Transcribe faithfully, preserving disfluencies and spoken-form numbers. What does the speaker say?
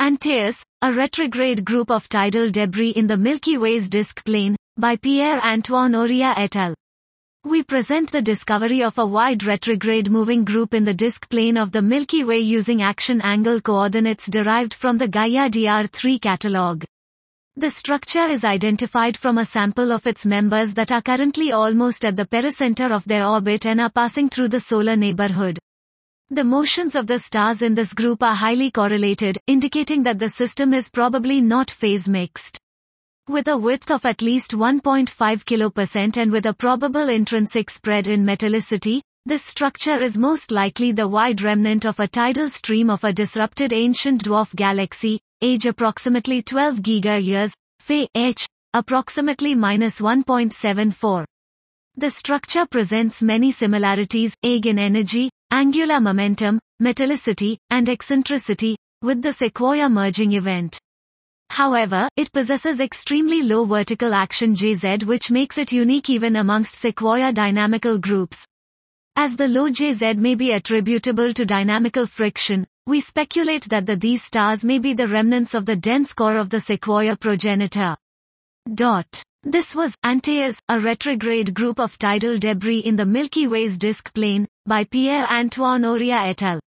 Antaeus, a retrograde group of tidal debris in the Milky Way's disk plane, by Pierre-Antoine Auria et al. We present the discovery of a wide retrograde moving group in the disk plane of the Milky Way using action angle coordinates derived from the Gaia D R three catalogue. The structure is identified from a sample of its members that are currently almost at the pericenter of their orbit and are passing through the solar neighborhood. The motions of the stars in this group are highly correlated, indicating that the system is probably not phase-mixed. With a width of at least one point five kilopercent and with a probable intrinsic spread in metallicity, this structure is most likely the wide remnant of a tidal stream of a disrupted ancient dwarf galaxy, age approximately twelve giga-years, Phi H, approximately minus one point seven four. The structure presents many similarities, eigen energy, angular momentum, metallicity, and eccentricity, with the Sequoia merging event. However, it possesses extremely low vertical action J Z, which makes it unique even amongst Sequoia dynamical groups. As the low J Z may be attributable to dynamical friction, we speculate that the, these stars may be the remnants of the dense core of the Sequoia progenitor. Dot. This was Antaeus, a retrograde group of tidal debris in the Milky Way's disk plane, by Pierre-Antoine Auria et al.